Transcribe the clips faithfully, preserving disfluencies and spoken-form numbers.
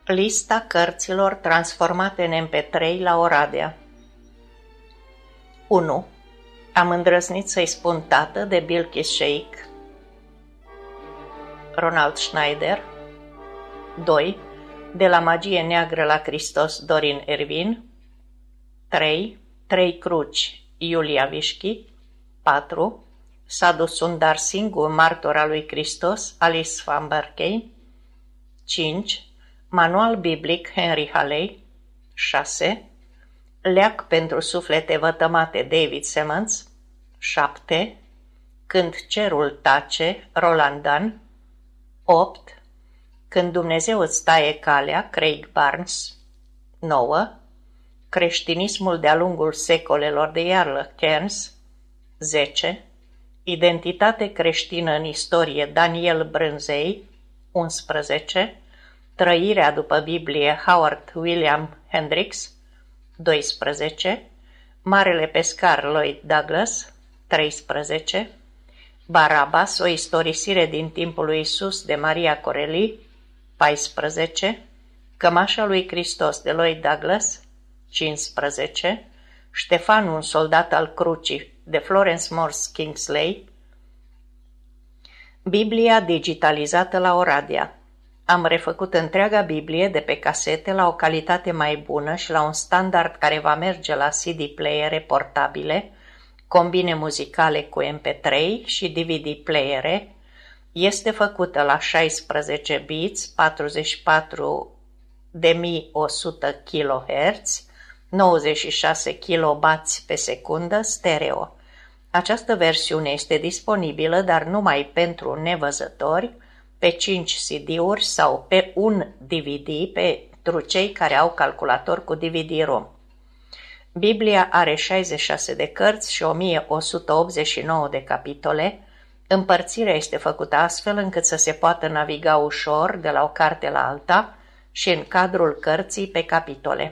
Lista cărților transformate în M P trei la Oradea. unu. Am îndrăznit să-i spun tată de Bilquis Sheikh, Ronald Schneider. doi. De la Magie Neagră la Hristos, Dorin Ervin. trei. Trei cruci, Iulia Vișchi. patru. Sadhu Sundar Singh, un martor al lui Hristos, Alice Van Berkey. cinci. Manual biblic, Henry Halley. șase. Leac pentru suflete vătămate, David Simmons. șapte. Când cerul tace, Roland Dunn. opt. Când Dumnezeu îți taie calea, Craig Barnes. nouă. Creștinismul de-a lungul secolelor de Iarlă, Cairns. zece. Identitate creștină în istorie, Daniel Brânzei. unsprezece. Trăirea după Biblie, Howard William Hendricks. doisprezece. Marele pescar, Lloyd Douglas. treisprezece. Barabas, o istorisire din timpul lui Isus, de Maria Corelli. paisprezece. Cămașa lui Hristos, de Lloyd Douglas. cincisprezece. Ștefan, un soldat al crucii, de Florence Morse Kingsley. Biblia digitalizată la Oradea. Am refăcut întreaga Biblie de pe casete la o calitate mai bună și la un standard care va merge la C D playere portabile, combine muzicale cu M P trei și D V D playere. Este făcută la șaisprezece biți, patruzeci și patru de mii o sută kilohertz, nouăzeci și șase kilobați pe secundă, stereo. Această versiune este disponibilă, dar numai pentru nevăzători, pe cinci C D-uri sau pe un D V D pentru cei care au calculator cu D V D-ROM. Biblia are șaizeci și șase de cărți și o mie o sută optzeci și nouă de capitole. Împărțirea este făcută astfel încât să se poată naviga ușor de la o carte la alta și în cadrul cărții pe capitole.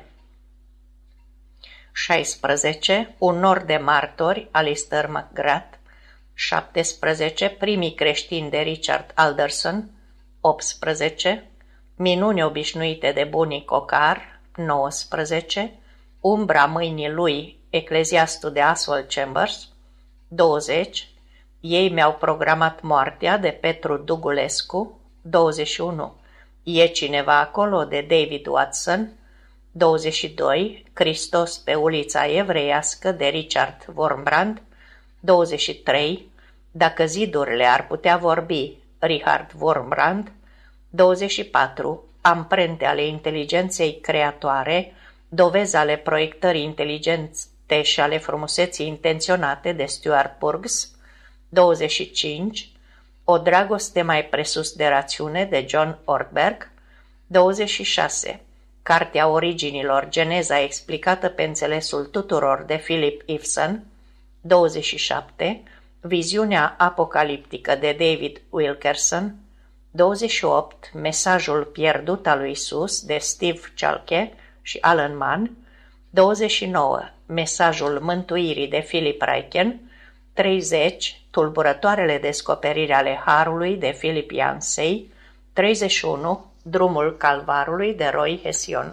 șaisprezece. Un nor de martori, Alistair McGrath. șaptesprezece. Primii creștini, de Richard Alderson. optsprezece. Minuni obișnuite, de Bunny Cocar. nouăsprezece. Umbra mâinii lui, Ecleziastul, de Oswald Chambers. douăzeci. Ei mi-au programat moartea, de Petru Dugulescu. douăzeci și unu. E cineva acolo, de David Watson. douăzeci și doi. Hristos pe ulița evreiască, de Richard Wormbrand. douăzeci și trei. Dacă zidurile ar putea vorbi, Richard Wormbrand. douăzeci și patru. Amprente ale inteligenței creatoare, dovezi ale proiectării inteligente și ale frumuseții intenționate, de Stuart Burgs. douăzeci și cinci. O dragoste mai presus de rațiune, de John Ortberg. douăzeci și șase. Cartea originilor, Geneza explicată pe înțelesul tuturor, de Philip Ifson. douăzeci și șapte. Viziunea apocaliptică, de David Wilkerson. douăzeci și opt. Mesajul pierdut al lui Isus, de Steve Chalke și Alan Mann. douăzeci și nouă. Mesajul mântuirii, de Philip Ryken. treizeci. Tulburătoarele descoperiri ale Harului, de Philip Yancey. treizeci și unu. Drumul Calvarului, de Roy Hession.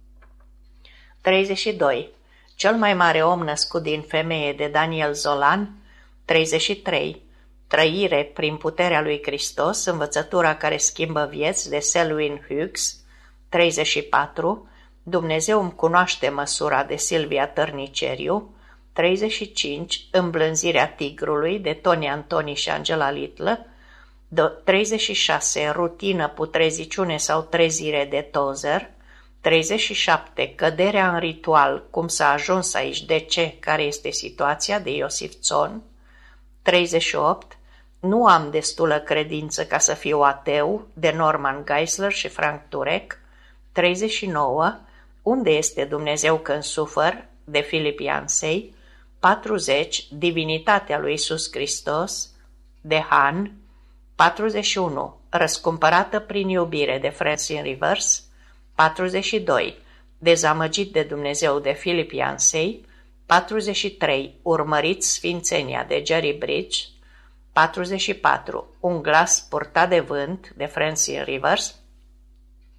treizeci și doi. Cel mai mare om născut din femeie, de Daniel Zolan. treizeci și trei. Trăire prin puterea lui Hristos, învățătura care schimbă vieți, de Selwyn Hughes. treizeci și patru. Dumnezeu îmi cunoaște măsura, de Silvia Tărniceriu. treizeci și cinci. Îmblânzirea tigrului, de Tony Antoni și Angela Little. treizeci și șase. Rutină, putreziciune sau trezire, de Tozer. treizeci și șapte. Căderea în ritual, cum s-a ajuns aici, de ce, care este situația, de Iosif Țon. treizeci și opt. Nu am destulă credință ca să fiu ateu, de Norman Geisler și Frank Turek. treizeci și nouă. Unde este Dumnezeu când sufăr, de Philip Yancey. patruzeci. Divinitatea lui Iisus Hristos, de Han. patruzeci și unu. Răscumpărată prin iubire, de Francine Rivers. patruzeci și doi. Dezamăgit de Dumnezeu, de Philip Yancey. patruzeci și trei. Urmărit sfințenia, de Jerry Bridge. patruzeci și patru. Un glas purtat de vânt, de Francine Rivers.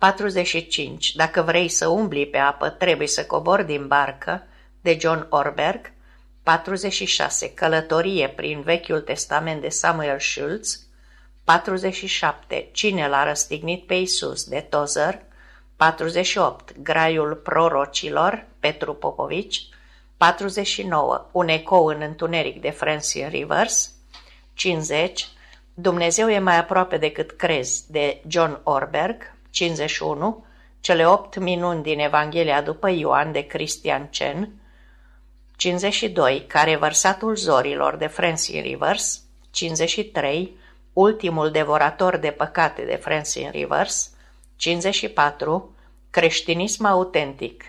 patruzeci și cinci. Dacă vrei să umbli pe apă, trebuie să cobori din barcă, de John Orberg. patruzeci și șase. Călătorie prin Vechiul Testament, de Samuel Schultz. patruzeci și șapte. Cine l-a răstignit pe Iisus, de Tozer. patruzeci și opt. Graiul prorocilor, Petru Popovici. patruzeci și nouă. Un ecou în întuneric, de Francine Rivers. cincizeci. Dumnezeu e mai aproape decât crezi, de John Orberg. cincizeci și unu. Cele opt minuni din Evanghelia după Ioan, de Christian Chen. cincizeci și doi. Care vărsatul zorilor, de Francine Rivers. cincizeci și trei. Ultimul devorator de păcate, de Francine Rivers. cincizeci și patru. Creștinism autentic,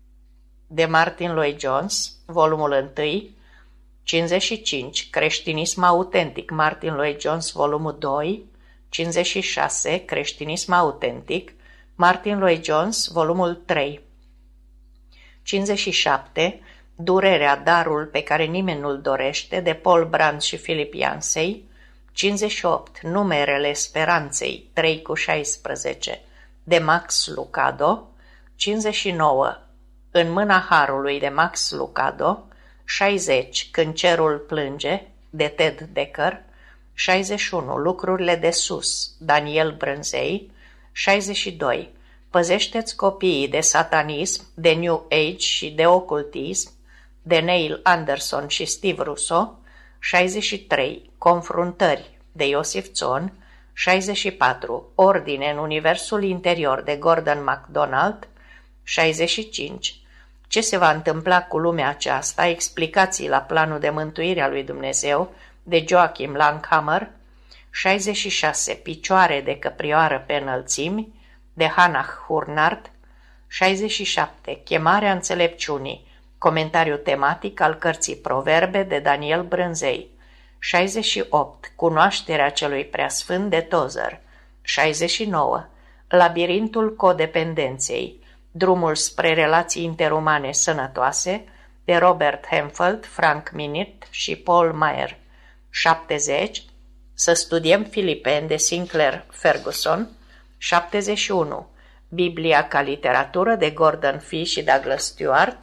de Martin Lloyd-Jones, volumul unu. cincizeci și cinci. Creștinism autentic, Martin Lloyd-Jones, volumul doi. cincizeci și șase. Creștinism autentic, Martin Lloyd-Jones, volumul trei. cincizeci și șapte. Durerea, darul pe care nimeni nu-l dorește, de Paul Brand și Philip Yancey. cincizeci și opt. Numerele speranței, trei cu șaisprezece, de Max Lucado. cincizeci și nouă. În mâna harului, de Max Lucado. șaizeci. Când cerul plânge, de Ted Decker. șaizeci și unu. Lucrurile de sus, Daniel Brânzei. șaizeci și doi. Păzește-ți copiii de satanism, de New Age și de ocultism, de Neil Anderson și Steve Russo. șaizeci și trei. Confruntări, de Iosif Țon. șaizeci și patru. Ordine în universul interior, de Gordon MacDonald. șaizeci și cinci. Ce se va întâmpla cu lumea aceasta? Explicații la planul de mântuire a lui Dumnezeu, de Joachim Langhammer. șaizeci și șase. Picioare de căprioară pe înălțimi, de Hannah Hurnard. șaizeci și șapte. Chemarea înțelepciunii, comentariu tematic al cărții Proverbe, de Daniel Brânzei. șaizeci și opt. Cunoașterea celui preasfânt, de Tozer. șaizeci și nouă. Labirintul codependenței, drumul spre relații interumane sănătoase, de Robert Hempfeld, Frank Minit și Paul Meyer. șaptezeci. Să studiem Filipeni, de Sinclair Ferguson. șaptezeci și unu. Biblia ca literatură, de Gordon Fee și Douglas Stewart.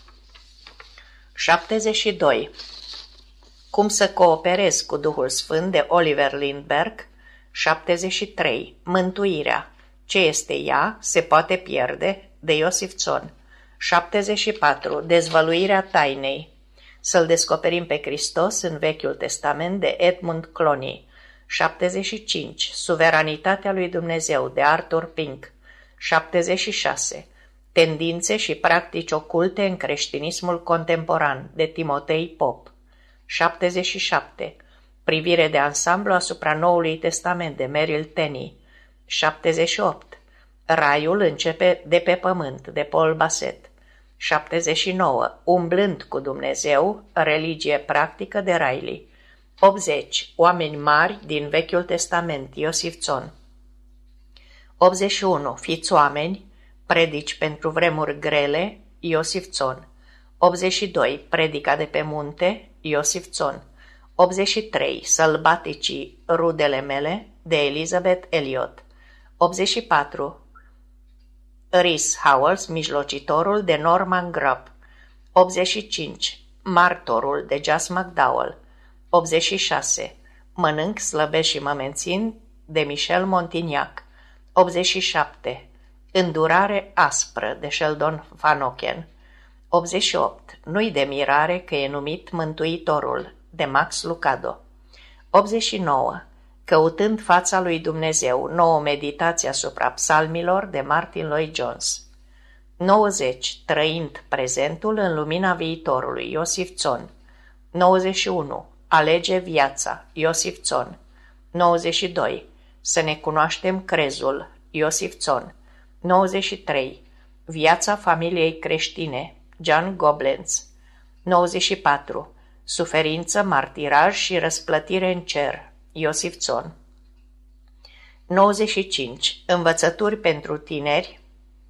șaptezeci și doi. Cum să cooperezi cu Duhul Sfânt, de Oliver Lindbergh. șaptezeci și trei. Mântuirea, ce este ea, se poate pierde, de Iosif Țon. șaptezeci și patru. Dezvăluirea tainei, să-L descoperim pe Hristos în Vechiul Testament, de Edmund Clooney. șaptezeci și cinci. Suveranitatea lui Dumnezeu, de Arthur Pink. șaptezeci și șase. Tendințe și practici oculte în creștinismul contemporan, de Timotei Pop. șaptezeci și șapte. Privire de ansamblu asupra Noului Testament, de Merrill Tenney. șaptezeci și opt. Raiul începe de pe pământ, de Paul Bassett. șaptezeci și nouă. Umblând cu Dumnezeu, religie practică, de Riley. optzeci. Oameni mari din Vechiul Testament, Iosif Țon. optzeci și unu. Fiți oameni, predici pentru vremuri grele, Iosif Țon. optzeci și doi. Predica de pe munte, Iosif Țon. optzeci și trei. Sălbaticii, rudele mele, de Elizabeth Elliot. optzeci și patru. Rhys Howells, mijlocitorul, de Norman Grubb. optzeci și cinci. Martorul, de Jas McDowell. optzeci și șase. Mănânc, slăbesc și mă mențin, de Michel Montignac. optzeci și șapte. Îndurare aspră, de Sheldon Van Oken. optzeci și opt. Nu-i de mirare că e numit Mântuitorul, de Max Lucado. optzeci și nouă. Căutând fața lui Dumnezeu, nouă meditație asupra psalmilor, de Martin Lloyd-Jones. nouăzeci. Trăind prezentul în lumina viitorului, Iosif Țon. nouăzeci și unu. Alege viața, Iosif Țon. nouăzeci și doi. Să ne cunoaștem crezul, Iosif Țon. nouăzeci și trei. Viața familiei creștine, John Goblenz. nouăzeci și patru. Suferință, martiraj și răsplătire în cer, Iosif Țon. nouăzeci și cinci. Învățături pentru tineri,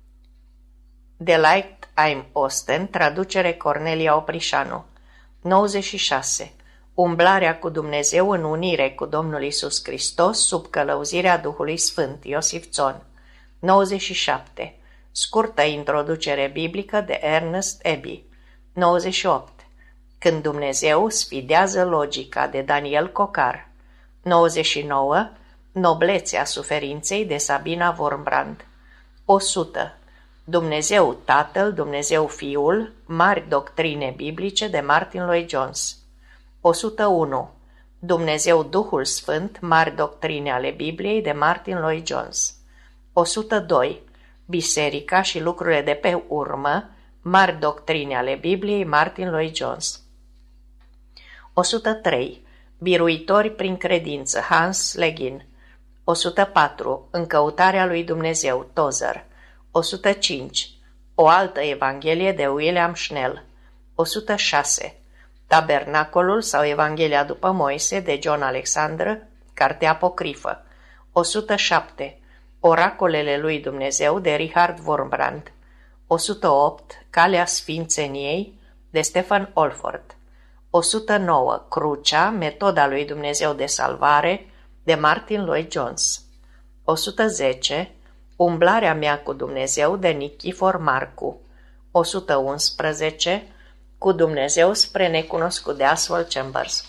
de Light I'm Austin, traducere Cornelia Oprișanu. nouăzeci și șase. Umblarea cu Dumnezeu în unire cu Domnul Iisus Hristos, sub călăuzirea Duhului Sfânt, Iosif Țon. nouăzeci și șapte. Scurtă introducere biblică de Ernest Abbey. nouăzeci și opt. Când Dumnezeu sfidează logica de Daniel Cocar. nouăzeci și nouă. Noblețea suferinței de Sabina Wurmbrand. o sută. Dumnezeu Tatăl, Dumnezeu Fiul, mari doctrine biblice de Martin Lloyd-Jones. o sută unu. Dumnezeu Duhul Sfânt, mari doctrine ale Bibliei de Martin Lloyd-Jones. o sută doi. Biserica și lucrurile de pe urmă, mari doctrine ale Bibliei, Martin Lloyd-Jones. o sută trei. Biruitori prin credință, Hans Legin. o sută patru. În căutarea lui Dumnezeu, Tozer. o sută cinci. O altă Evanghelie de William Schnell. o sută șase. Tabernacolul sau Evanghelia după Moise de John Alexander, carte apocrifă. o sută șapte. Oracolele lui Dumnezeu de Richard Wurmbrand. o sută opt. Calea Sfințeniei de Stephen Olford. o sută nouă. Crucea, metoda lui Dumnezeu de salvare de Martin Lloyd-Jones. o sută zece. Umblarea mea cu Dumnezeu de Nichifor Marcu. o sută unsprezece. Cu Dumnezeu spre necunoscut de Oswald Chambers.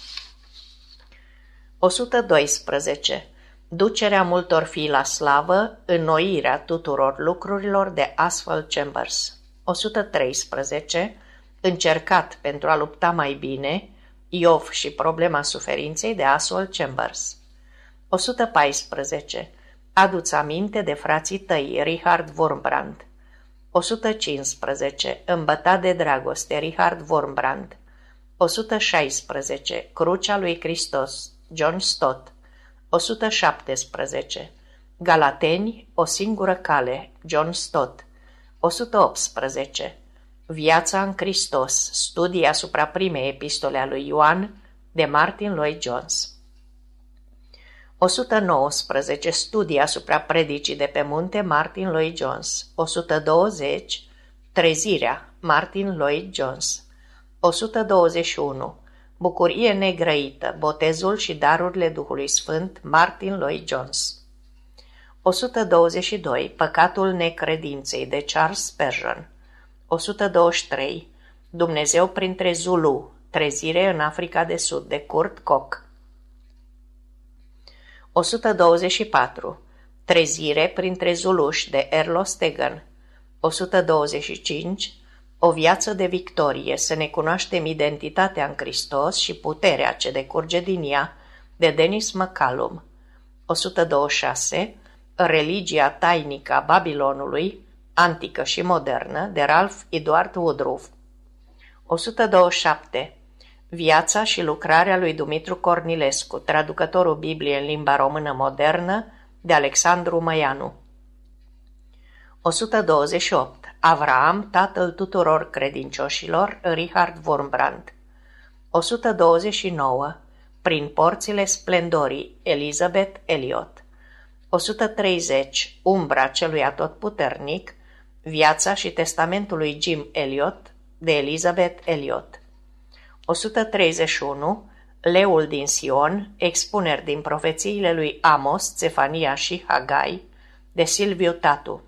o sută doisprezece. Ducerea multor fii la slavă, înnoirea tuturor lucrurilor de Oswald Chambers. o sută treisprezece. Încercat pentru a lupta mai bine, Iov și problema suferinței de Oswald Chambers. o sută paisprezece. Adu-ți aminte de frații tăi, Richard Wurmbrand. o sută cincisprezece. Îmbătat de dragoste, Richard Wurmbrand. o sută șaisprezece. Crucea lui Hristos, John Stott. o sută șaptesprezece. Galateni, o singură cale, John Stott. o sută optsprezece. Viața în Hristos, studii asupra primei epistole a lui Ioan de Martin Lloyd-Jones. o sută nouăsprezece. Studii asupra predicii de pe munte, Martin Lloyd-Jones. o sută douăzeci. Trezirea, Martin Lloyd-Jones. o sută douăzeci și unu. Bucurie negrăită, botezul și darurile Duhului Sfânt, Martin Lloyd-Jones. o sută douăzeci și doi. Păcatul necredinței de Charles Spurgeon. o sută douăzeci și trei. Dumnezeu printre Zulu, trezire în Africa de Sud de Kurt Koch. o sută douăzeci și patru. Trezire printre Zuluși de Erlo Stegan. o sută douăzeci și cinci. O viață de victorie, să ne cunoaștem identitatea în Hristos și puterea ce decurge din ea, de Dennis McCallum. o sută douăzeci și șase. Religia tainică a Babilonului, antică și modernă, de Ralph Edward Woodruff. o sută douăzeci și șapte. Viața și lucrarea lui Dumitru Cornilescu, traducătorul Bibliei în limba română modernă, de Alexandru Măianu. o sută douăzeci și opt. Avraam, tatăl tuturor credincioșilor, Richard Wurmbrand. o sută douăzeci și nouă. Prin porțile splendorii, Elizabeth Elliot. o sută treizeci. Umbra celui atotputernic, viața și testamentul lui Jim Elliot, de Elizabeth Elliot. o sută treizeci și unu. Leul din Sion, expuneri din profețiile lui Amos, Zefania și Hagai, de Silviu Tatu.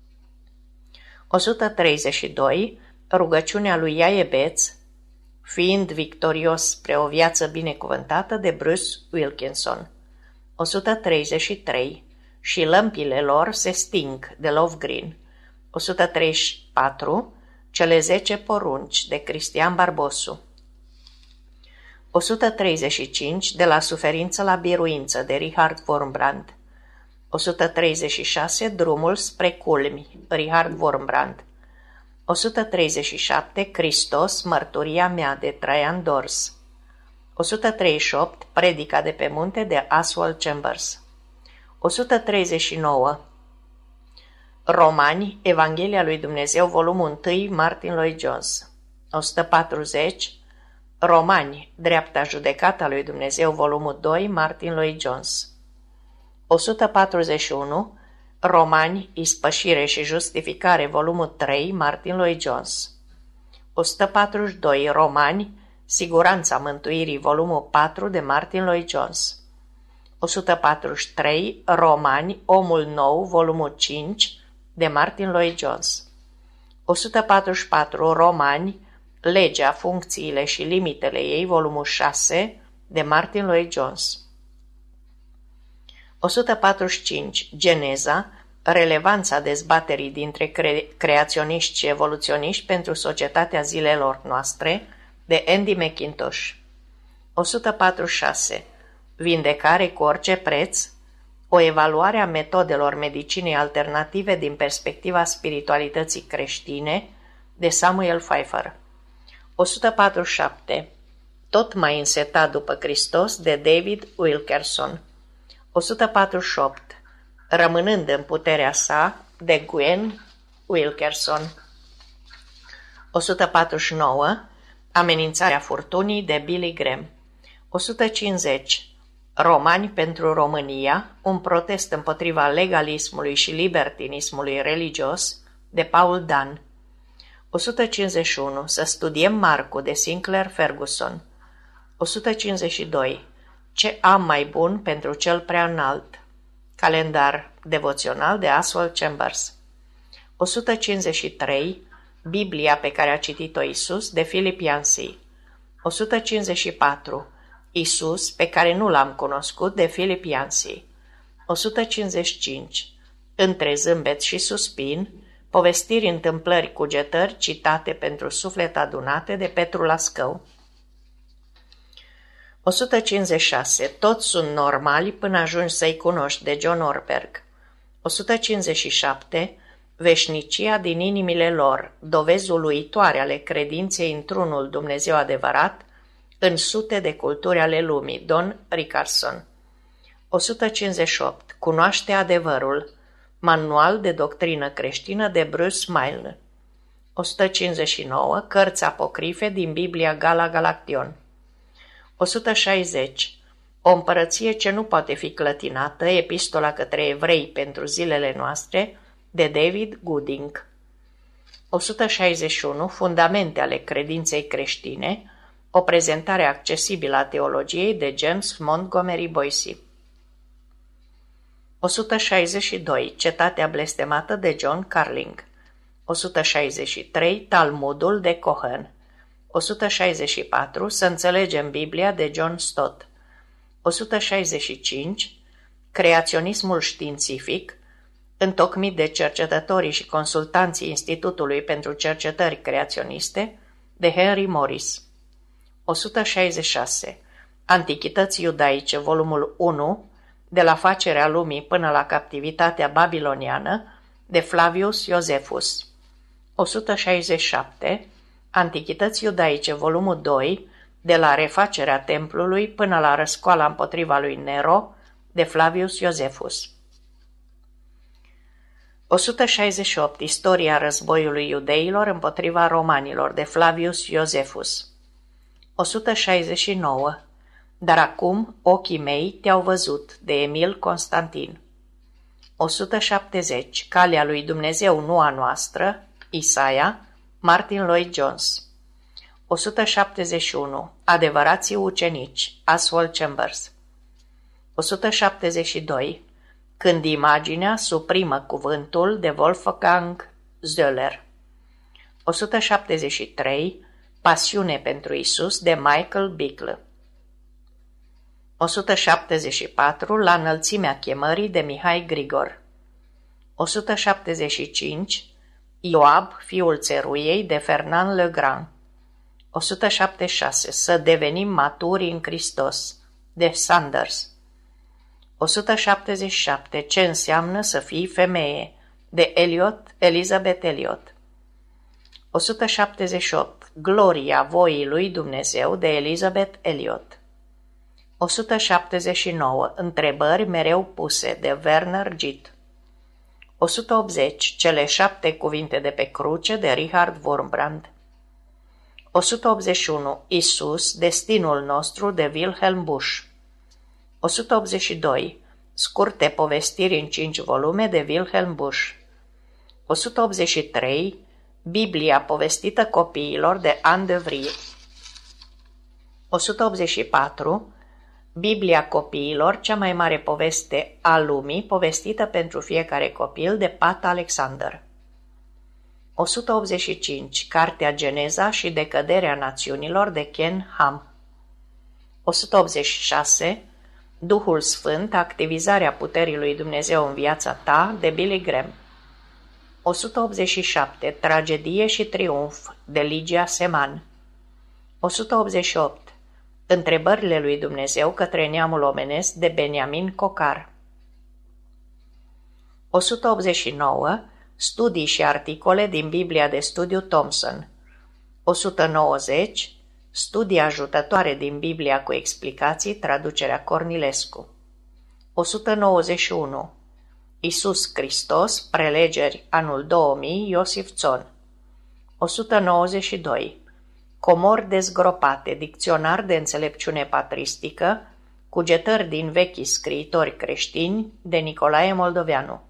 o sută treizeci și doi. Rugăciunea lui Iaebeț, fiind victorios spre o viață binecuvântată, de Bruce Wilkinson. o sută treizeci și trei. Și lămpile lor se sting, de Love o sută treizeci și patru. Cele zece porunci, de Cristian Barbosu. o sută treizeci și cinci. De la suferință la biruință, de Richard Wurmbrand. o sută treizeci și șase. Drumul spre culmi, Richard Wurmbrand. o sută treizeci și șapte. Hristos, mărturia mea, de Traian Dors. o sută treizeci și opt. Predica de pe munte, de Oswald Chambers. o sută treizeci și nouă. Romani, Evanghelia lui Dumnezeu, volumul unu, Martin Lloyd-Jones. o sută patruzeci. Romani, Dreapta judecată a lui Dumnezeu, volumul doi, Martin Lloyd-Jones. o sută patruzeci și unu. Romani, Ispășire și justificare, volumul trei, Martin Lloyd-Jones. o sută patruzeci și doi. Romani, Siguranța mântuirii, volumul patru, de Martin Lloyd-Jones. o sută patruzeci și trei Romani, Omul nou, volumul cinci, de Martin Lloyd-Jones. o sută patruzeci și patru Romani, Legea, funcțiile și limitele ei, volumul șase, de Martin Lloyd-Jones. o sută patruzeci și cinci Geneza, relevanța dezbaterii dintre cre- creaționiști și evoluționiști pentru societatea zilelor noastre, de Andy McIntosh. o sută patruzeci și șase Vindecare cu orice preț, o evaluare a metodelor medicinei alternative din perspectiva spiritualității creștine, de Samuel Pfeiffer. o sută patruzeci și șapte Tot mai însetat după Hristos, de David Wilkerson. o sută patruzeci și opt Rămânând în puterea sa, de Gwen Wilkerson. o sută patruzeci și nouă Amenințarea furtunii, de Billy Graham. o sută cincizeci Romani pentru România, un protest împotriva legalismului și libertinismului religios, de Paul Dan. o sută cincizeci și unu Să studiem Marcu, de Sinclair Ferguson. o sută cincizeci și doi Ce am mai bun pentru cel prea înalt? Calendar devoțional, de Oswald Chambers. o sută cincizeci și trei Biblia pe care a citit-o Isus, de Philip Yancey. o sută cincizeci și patru Isus pe care nu l-am cunoscut, de Philip Yancey. o sută cincizeci și cinci Între zâmbet și suspin, povestiri, întâmplări, cugetări citate pentru suflet adunate, de Petru Lascău. o sută cincizeci și șase Toți sunt normali până ajungi să-i cunoști, de John Orberg. o sută cincizeci și șapte Veșnicia din inimile lor, dovezi uluitoare ale credinței într-unul Dumnezeu adevărat, în sute de culturi ale lumii, Don Ricardson. o sută cincizeci și opt Cunoaște adevărul, manual de doctrină creștină, de Bruce Milne. o sută cincizeci și nouă Cărți apocrife din Biblia Gala Galaction. o sută șaizeci O împărăție ce nu poate fi clătinată, epistola către evrei pentru zilele noastre, de David Gooding. o sută șaizeci și unu Fundamente ale credinței creștine, o prezentare accesibilă a teologiei, de James Montgomery Boyce. o sută șaizeci și doi Cetatea blestemată, de John Carling. o sută șaizeci și trei Talmudul, de Cohen. o sută șaizeci și patru Să înțelegem Biblia, de John Stott. o sută șaizeci și cinci Creaționismul științific, întocmit de cercetătorii și consultanții Institutului pentru Cercetări Creaționiste, de Henry Morris. o sută șaizeci și șase Antichități iudaice, volumul unu, de la facerea lumii până la captivitatea babiloniană, de Flavius Josephus. o sută șaizeci și șapte Antichități iudaice, volumul doi, de la refacerea templului până la răscoala împotriva lui Nero, de Flavius Josephus. o sută șaizeci și opt Istoria războiului iudeilor împotriva romanilor, de Flavius Josephus. o sută șaizeci și nouă Dar acum ochii mei te-au văzut, de Emil Constantin. o sută șaptezeci Calea lui Dumnezeu, nu a noastră, Isaia, Martin Lloyd-Jones. o sută șaptezeci și unu Adevărații ucenici, Oswald Chambers. o sută șaptezeci și doi Când imaginea suprimă cuvântul, de Wolfgang Zöller. o sută șaptezeci și trei Pasiune pentru Isus, de Michael Bickle. o sută șaptezeci și patru La înălțimea chemării, de Mihai Grigor. o sută șaptezeci și cinci Ioab, fiul țeruiei, de Fernand Legrand. o sută șaptezeci și șase Să devenim maturi în Hristos, de Sanders. o sută șaptezeci și șapte Ce înseamnă să fii femeie, de Eliot, Elizabeth Elliot. o sută șaptezeci și opt Gloria voii lui Dumnezeu, de Elizabeth Elliot. o sută șaptezeci și nouă Întrebări mereu puse, de Werner Gitt. o sută optzeci Cele șapte cuvinte de pe cruce, de Richard Wurmbrand. o sută optzeci și unu Isus, destinul nostru, de Wilhelm Busch. o sută optzeci și doi Scurte povestiri în cinci volume, de Wilhelm Busch. o sută optzeci și trei Biblia povestită copiilor, de Anne de Vries. o sută optzeci și patru Biblia copiilor, cea mai mare poveste a lumii, povestită pentru fiecare copil, de Pat Alexander. o sută optzeci și cinci. Cartea Geneza și decăderea națiunilor, de Ken Ham. o sută optzeci și șase. Duhul Sfânt, activizarea puterii lui Dumnezeu în viața ta, de Billy Graham. o sută optzeci și șapte. Tragedie și triumf, de Ligia Seman. o sută optzeci și opt. Întrebările lui Dumnezeu către neamul omenesc, de Benjamin Cocar. o sută optzeci și nouă. Studii și articole din Biblia de studiu Thomson. o sută nouăzeci. Studii ajutătoare din Biblia cu explicații, traducerea Cornilescu. o sută nouăzeci și unu. Iisus Hristos, prelegeri, anul două mii, Iosif Țon. o sută nouăzeci și doi. Comori dezgropate, dicționar de înțelepciune patristică, cugetări din vechii scriitori creștini, de Nicolae Moldoveanu.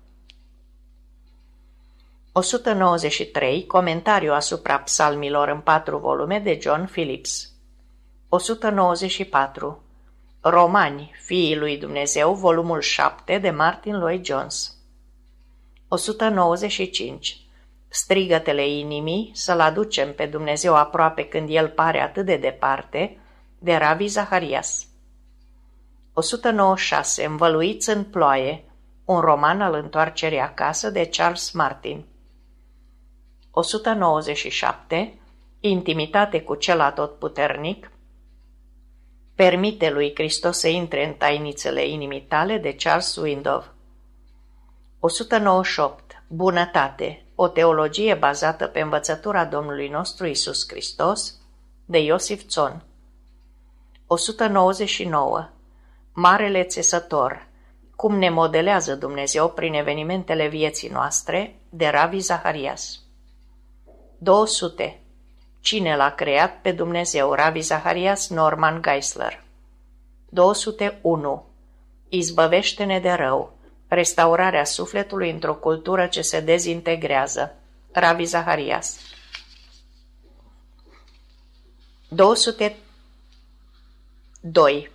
o sută nouăzeci și trei. Comentariu asupra psalmilor în patru volume, de John Phillips. o sută nouăzeci și patru. Romani, fiii lui Dumnezeu, volumul șapte, de Martin Lloyd-Jones. o sută nouăzeci și cinci. Strigătele inimii, să-L aducem pe Dumnezeu aproape când El pare atât de departe, de Ravi Zaharias. o sută nouăzeci și șase. Învăluiți în ploaie, un roman al întoarcerii acasă, de Charles Martin. o sută nouăzeci și șapte. Intimitate cu cel atotputernic, permite lui Hristos să intre în tainițele inimii tale, de Charles Swindoll. o sută nouăzeci și opt. Bunătate, o teologie bazată pe învățătura Domnului nostru Iisus Hristos, de Iosif Țon. o sută nouăzeci și nouă. Marele țesător, cum ne modelează Dumnezeu prin evenimentele vieții noastre, de Ravi Zaharias. două sute. Cine l-a creat pe Dumnezeu, Ravi Zaharias, Norman Geisler. două sute unu. Izbăvește-ne de rău, restaurarea sufletului într-o cultură ce se dezintegrează, Ravi Zaharias. două sute doi.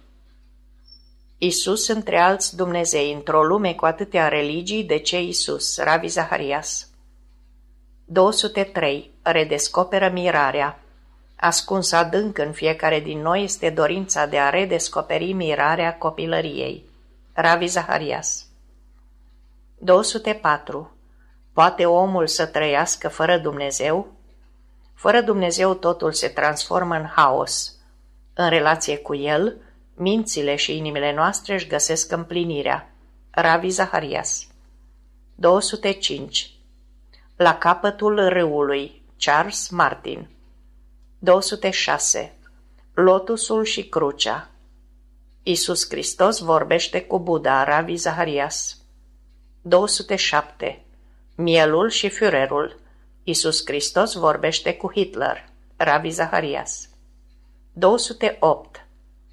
Isus între alți Dumnezei, într-o lume cu atâtea religii, de ce Isus, Ravi Zaharias. două sute trei. Redescoperă mirarea. Ascuns adânc în fiecare din noi este dorința de a redescoperi mirarea copilăriei, Ravi Zaharias. două sute patru. Poate omul să trăiască fără Dumnezeu? Fără Dumnezeu totul se transformă în haos. În relație cu El, mințile și inimile noastre își găsesc împlinirea, Ravi Zaharias. două sute cinci. La capătul râului, Charles Martin. două sute șase. Lotusul și crucea. Iisus Hristos vorbește cu Buddha, Ravi Zaharias. două sute șapte. Mielul și Führerul. Iisus Hristos vorbește cu Hitler, Ravi Zaharias. două sute opt.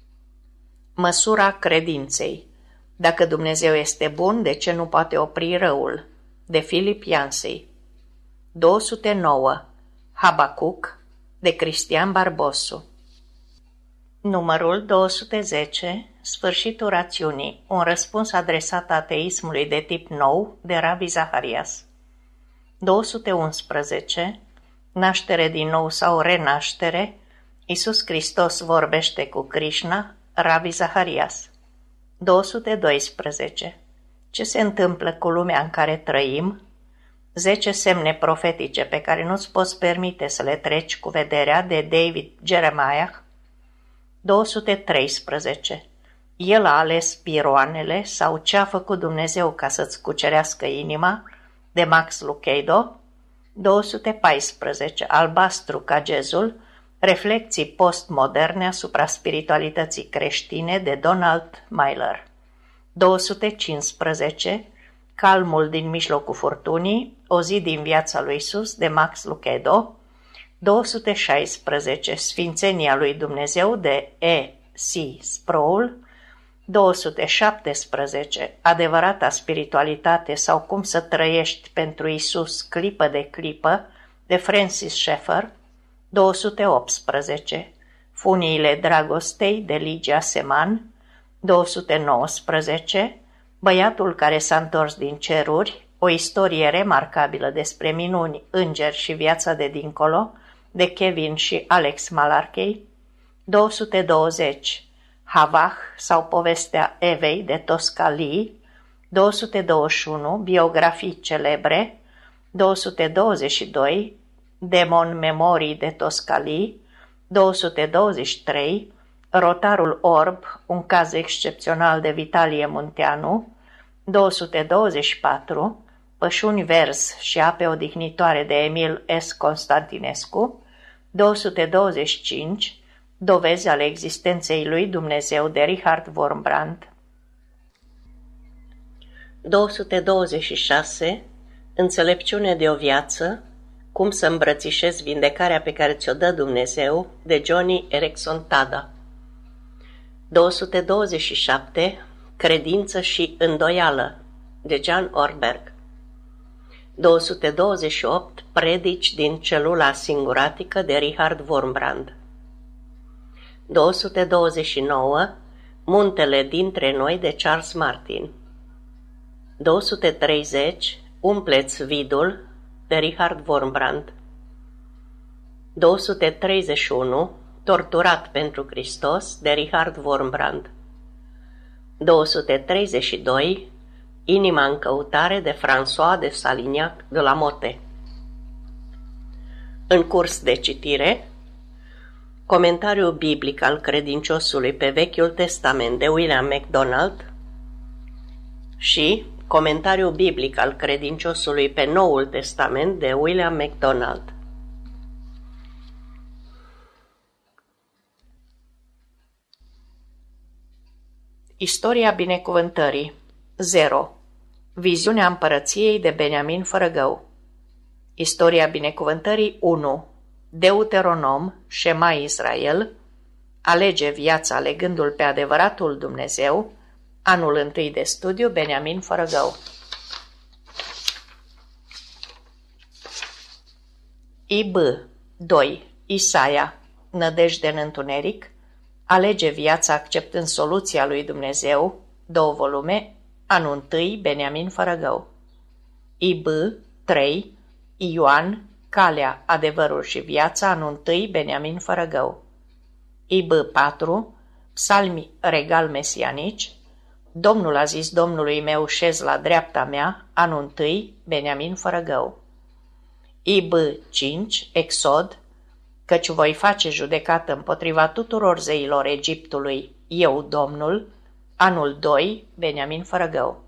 Măsura credinței. Dacă Dumnezeu este bun, de ce nu poate opri răul? De Philip Yancey. două sute nouă. Habacuc, de Cristian Barbosu. Numărul două sute zece. Sfârșitul rațiunii. Un răspuns adresat ateismului de tip nou, de Ravi Zaharias. două sute unsprezece. Naștere din nou sau renaștere. Iisus Hristos vorbește cu Krishna, Ravi Zaharias. două sute doisprezece. Ce se întâmplă cu lumea în care trăim? zece semne profetice pe care nu-ți poți permite să le treci cu vederea, de David Jeremiah. două sute treisprezece. El a ales piroanele sau ce a făcut Dumnezeu ca să-ți cucerească inima, de Max Lucado. două sute paisprezece. Albastru ca gezul, reflecții postmoderne asupra spiritualității creștine, de Donald Mailer. două sute cincisprezece. Calmul din mijlocul furtunii, o zi din viața lui Isus, de Max Lucado. două sute șaisprezece. Sfințenia lui Dumnezeu, de E. C. Sproul. două sute șaptesprezece. Adevărata spiritualitate sau cum să trăiești pentru Isus clipă de clipă, de Francis Schaeffer. două sute optsprezece. Funiile dragostei, de Ligia Seman. două sute nouăsprezece, Băiatul care s-a întors din ceruri, o istorie remarcabilă despre minuni, îngeri și viața de dincolo, de Kevin și Alex Malarkey. două sute douăzeci, Havah sau povestea Evei de Tosca Lee. două sute douăzeci și unu, biografii celebre. două sute douăzeci și doi, Demon Memorii de Tosca Lee. două sute douăzeci și trei, Rotarul Orb, un caz excepțional de Vitalie Munteanu. două sute douăzeci și patru, Pășuni verzi și ape odihnitoare de Emil S. Constantinescu. două sute douăzeci și cinci, Dovezi ale existenței lui Dumnezeu de Richard Wurmbrand. două sute douăzeci și șase, Înțelepciune de o viață, cum să îmbrățișezi vindecarea pe care ți-o dă Dumnezeu, de Johnny Erickson Tada. două sute douăzeci și șapte, Credință și îndoială, de Jan Orberg. două sute douăzeci și opt, Predici din celula singuratică, de Richard Wurmbrand. două sute douăzeci și nouă, Muntele dintre noi, de Charles Martin. două sute treizeci, Umpleți vidul, de Richard Wurmbrand. două sute treizeci și unu, Torturat pentru Hristos, de Richard Wurmbrand. două sute treizeci și doi, Inima în căutare, de François de Salignac de la Motte. În curs de citire, Comentariul biblic al credinciosului pe Vechiul Testament, de William MacDonald, și Comentariul biblic al credinciosului pe Noul Testament, de William MacDonald. Istoria binecuvântării. zero. Viziunea împărăției, de Beniamin Fărăgău. Istoria binecuvântării unu. Deuteronom, Shema Israel, Alege viața alegându-l pe adevăratul Dumnezeu, anul întâi de studiu, Beniamin Fărăgău. I B. doi. Isaia, Nădejde în întuneric, Alege viața acceptând soluția lui Dumnezeu, două volume, anul întâi, Beniamin Fărăgău. I B. trei. Ioan, Calea, adevărul și viața, anul întâi, Beniamin Fărăgău. I B. patru. Psalmi regal mesianici, Domnul a zis Domnului meu, șez la dreapta mea, anul întâi, Beniamin Fărăgău. I B. cinci. Exod, Căci voi face judecată împotriva tuturor zeilor Egiptului, eu, Domnul, anul doi, Beniamin Fărăgău.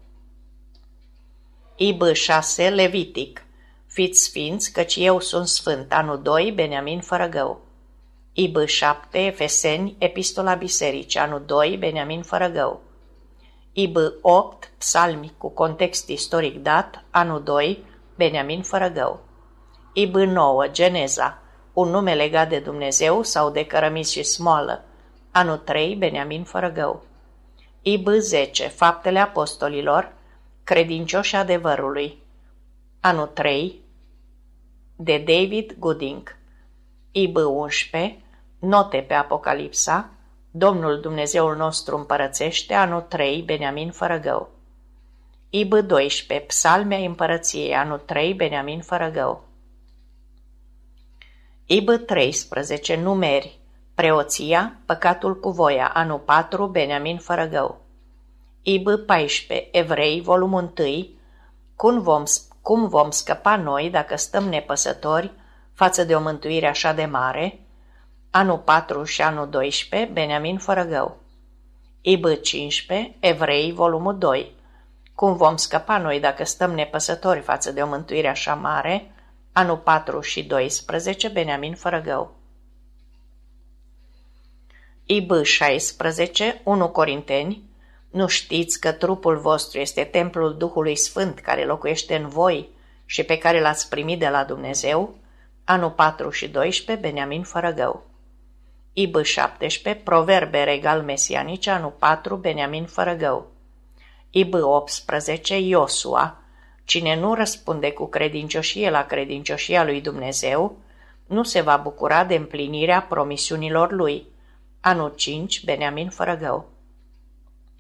I B. șase. Levitic, Fiți sfinți, căci eu sunt sfânt, anul doi, Beniamin Fărăgău. I B. șapte. Efeseni, Epistola Bisericii, anul doi, Beniamin Fărăgău. I B. opt. Psalmi cu context istoric dat, anul doi, Beniamin Fărăgău. I B. nouă. Geneza, un nume legat de Dumnezeu sau de cărămizi și smoală, anul trei, Beniamin Fărăgău. I B. zece. Faptele apostolilor, credincioși adevărului, anul trei, de David Gooding. I B. unsprezece. Note pe Apocalipsa, Domnul Dumnezeul nostru împărățește, anul trei, Beniamin Fărăgău. I B. doisprezece. Psalmea împărăției, anul trei, Beniamin Fărăgău. I B. treisprezece. Numeri, Preoția, Păcatul cu voia, anul patru, Beniamin Fărăgău. I B. paisprezece. Evrei, volumul unu, cum vom, cum vom scăpa noi dacă stăm nepăsători față de o mântuire așa de mare, anul patru și anul doisprezece, Beniamin Fărăgău. I B. cincisprezece. Evrei, volumul doi, cum vom scăpa noi dacă stăm nepăsători față de o mântuire așa mare, anul patru și doisprezece, Beniamin Fărăgău. I B. șaisprezece. unu Corinteni, nu știți că trupul vostru este templul Duhului Sfânt care locuiește în voi și pe care l-ați primit de la Dumnezeu, anul patru și doisprezece, Beniamin Fărăgău. I B. șaptesprezece. Proverbe regal mesianice, anul patru, Beniamin Fărăgău. I B. optsprezece. Iosua, cine nu răspunde cu credincioșie la credincioșia lui Dumnezeu, nu se va bucura de împlinirea promisiunilor lui, anul cinci, Beniamin Fărăgău.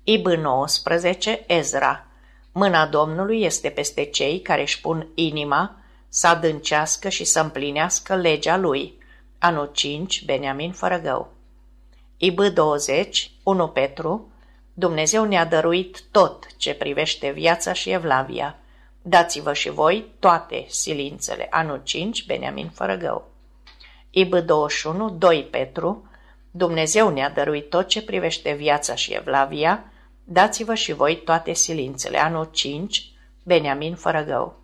I B nouăsprezece, Ezra. Mâna Domnului este peste cei care își pun inima să adâncească și să împlinească legea lui. Anul cinci, Beniamin Fărăgău. I B douăzeci, unu Petru. Dumnezeu ne-a dăruit tot ce privește viața și evlavia. Dați-vă și voi toate silințele. Anul cinci, Beniamin Fărăgău. I B douăzeci și unu, doi Petru. Dumnezeu ne-a dăruit tot ce privește viața și evlavia. Dați-vă și voi toate silințele. Anul cinci, Beniamin Fărăgău.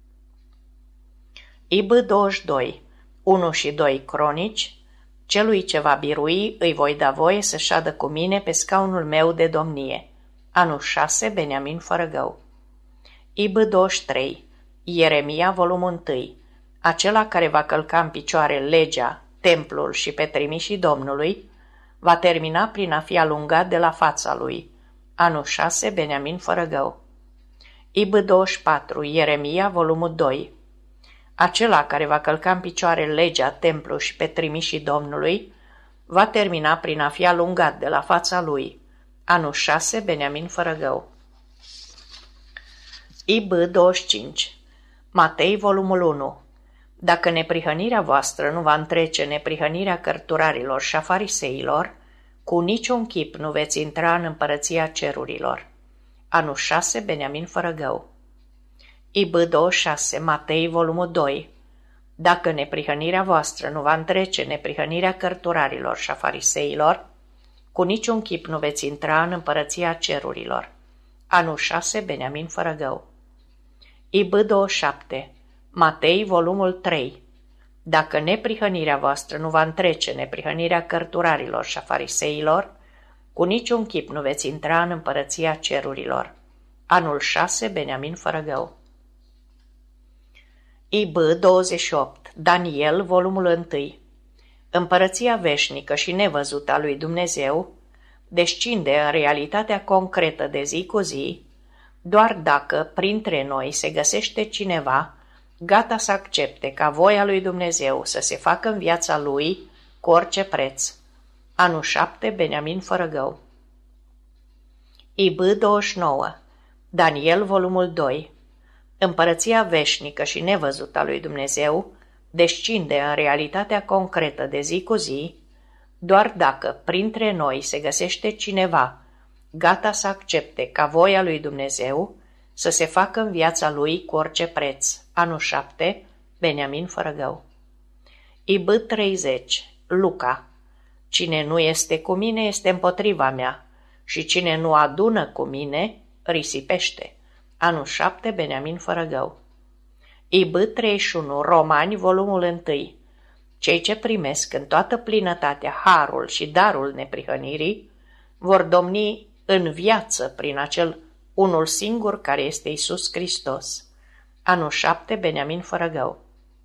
I B douăzeci și doi, unu și doi Cronici. Celui ce va birui îi voi da voie să șadă cu mine pe scaunul meu de domnie. Anul șase, Beniamin Fărăgău. I B douăzeci și trei, Ieremia, volumul unu. Acela care va călca în picioare legea, templul și pe trimișii Domnului, va termina prin a fi alungat de la fața lui. Anul șase, Beniamin Fărăgău. I B douăzeci și patru, Ieremia, volumul doi. Acela care va călca în picioare legea, templul și pe trimișii Domnului, va termina prin a fi alungat de la fața lui. Anul șase, Beniamin Fărăgău. I B douăzeci și cinci, Matei, volumul unu. Dacă neprihănirea voastră nu va întrece neprihănirea cărturarilor și a fariseilor, cu niciun chip nu veți intra în împărăția cerurilor. Anul șase, Beniamin Fărăgău. I B douăzeci și șase, Matei, volumul doi. Dacă neprihănirea voastră nu va întrece neprihănirea cărturarilor și a fariseilor, cu niciun chip nu veți intra în împărăția cerurilor. Anul șase, Beniamin Fărăgău. I B douăzeci și șapte, Matei, volumul trei. Dacă neprihănirea voastră nu va întrece neprihănirea cărturarilor și a fariseilor, cu niciun chip nu veți intra în împărăția cerurilor. Anul șase, Beniamin Fărăgău. I B douăzeci și opt, Daniel, volumul unu. Împărăția veșnică și nevăzută a lui Dumnezeu descinde în realitatea concretă de zi cu zi, doar dacă printre noi se găsește cineva gata să accepte ca voia lui Dumnezeu să se facă în viața lui cu orice preț. Anul șapte, Beniamin Fărăgău. I B douăzeci și nouă, Daniel, volumul doi. Împărăția veșnică și nevăzută a lui Dumnezeu descinde în realitatea concretă de zi cu zi, doar dacă printre noi se găsește cineva gata să accepte ca voia lui Dumnezeu să se facă în viața lui cu orice preț. Anul șapte, Beniamin Fărăgău. I B treizeci, Luca. Cine nu este cu mine este împotriva mea și cine nu adună cu mine risipește. Anul șapte, Beniamin Fărăgău. I B treizeci și unu, Romani, volumul unu. Cei ce primesc în toată plinătatea harul și darul neprihănirii vor domni în viață prin acel unul singur care este Iisus Hristos. Anul șapte, Beniamin Fărăgău.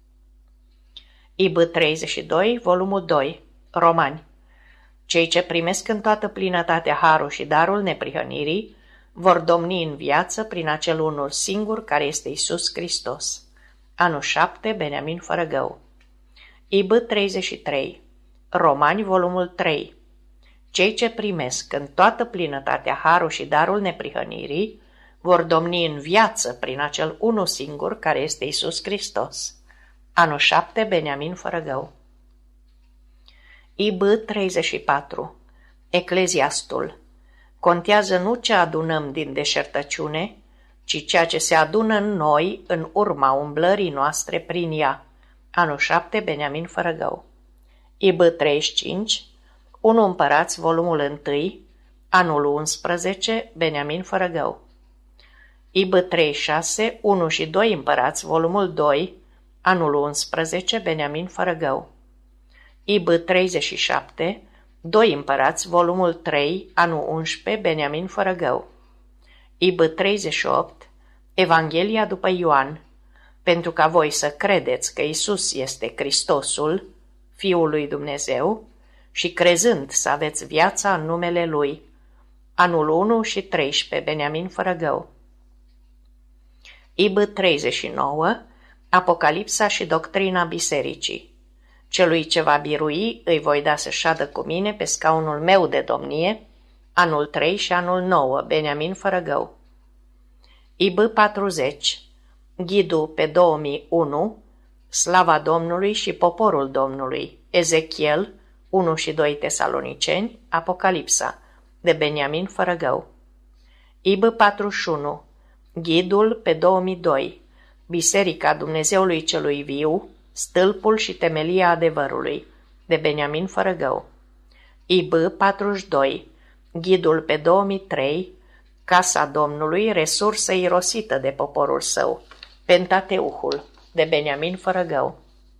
I B treizeci și doi, volumul doi, Romani. Cei ce primesc în toată plinătatea harul și darul neprihănirii vor domni în viață prin acel unul singur care este Iisus Hristos. Anul șapte, Beniamin Fărăgău. I B treizeci și trei, Romani, volumul trei. Cei ce primesc în toată plinătatea harul și darul neprihănirii vor domni în viață prin acel unul singur care este Iisus Hristos. Anul șapte, Beniamin Fărăgău. I B treizeci și patru, Ecleziastul. Contează nu ce adunăm din deșertăciune, ci ceea ce se adună în noi în urma umblării noastre prin ea. Anul șapte, Beniamin Fărăgău. I B treizeci și cinci, unu Împărați, volumul unu, anul unsprezece, Beniamin Fărăgău. I B treizeci și șase, unu și doi Împărați, volumul doi, anul unsprezece, Beniamin Fărăgău. I B treizeci și șapte, doi Împărați, volumul trei, anul unsprezece, Beniamin Fărăgău. I B treizeci și opt, Evanghelia după Ioan. Pentru ca voi să credeți că Iisus este Hristosul, Fiul lui Dumnezeu, și crezând să aveți viața în numele Lui. Anul unu și treisprezece, Beniamin Fărăgău. I B treizeci și nouă, Apocalipsa și doctrina bisericii. Celui ce va birui îi voi da să șadă cu mine pe scaunul meu de domnie. anul trei și anul nouă, Beniamin Fărăgău. I B patruzeci, ghidul pe două mii unu, Slava Domnului și poporul Domnului, Ezechiel, unu și doi Tesaloniceni, Apocalipsa, de Beniamin Fărăgău. I B patruzeci și unu, ghidul pe două mii doi, Biserica Dumnezeului Celui Viu, Stâlpul și temelia adevărului, de Beniamin Fărăgău. I B patruzeci și doi, ghidul pe două mii trei, Casa Domnului, resursă irosită de poporul său, Pentateuhul, de Beniamin Fărăgău.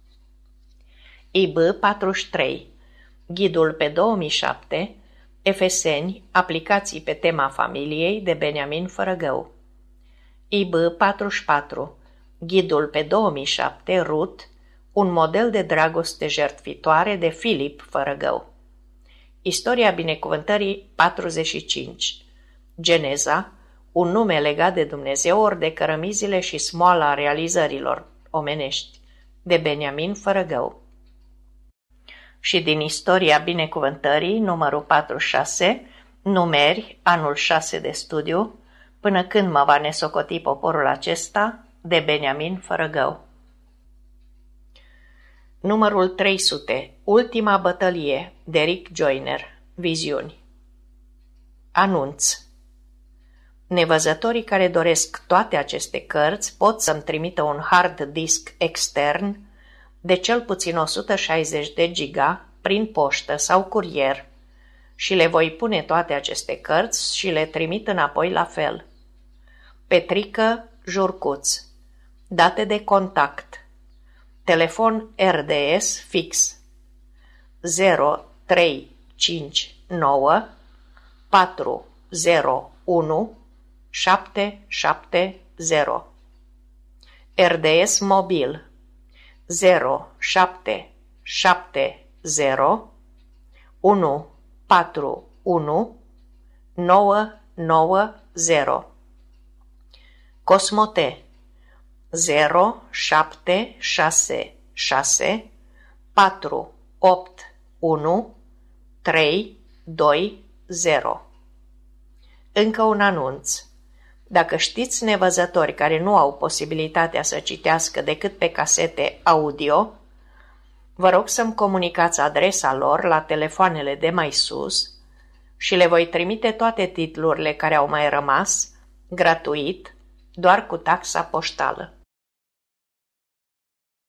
I B patruzeci și trei, ghidul pe două mii șapte, Efeseni, aplicații pe tema familiei, de Beniamin Fărăgău. I B patruzeci și patru, ghidul pe două mii șapte, Rut, un model de dragoste jertfitoare, de Filip Fărăgău. Istoria binecuvântării patruzeci și cinci, Geneza, un nume legat de Dumnezeu ori de cărămizile și smoala realizărilor omenești, de Beniamin Fărăgău. Și din Istoria binecuvântării, numărul patruzeci și șase, numeri, anul șase de studiu, Până când mă va nesocoti poporul acesta, de Beniamin Fărăgău. Numărul trei sute, Ultima bătălie, de Rick Joyner, Viziuni. Anunț. Nevăzătorii care doresc toate aceste cărți pot să-mi trimită un hard disk extern de cel puțin o sută șaizeci de giga prin poștă sau curier și le voi pune toate aceste cărți și le trimit înapoi la fel. Petrică Jurcuț. Date de contact. Telefon R D S fix zero trei cinci nouă patru zero unu șapte șapte zero. R D S mobil zero șapte șapte zero unu patru unu nouă nouă zero. Cosmote zero șapte șase șase patru opt unu trei doi zero. Încă un anunț. Dacă știți nevăzători care nu au posibilitatea să citească decât pe casete audio, vă rog să-mi comunicați adresa lor la telefoanele de mai sus și le voi trimite toate titlurile care au mai rămas, gratuit, doar cu taxa poștală.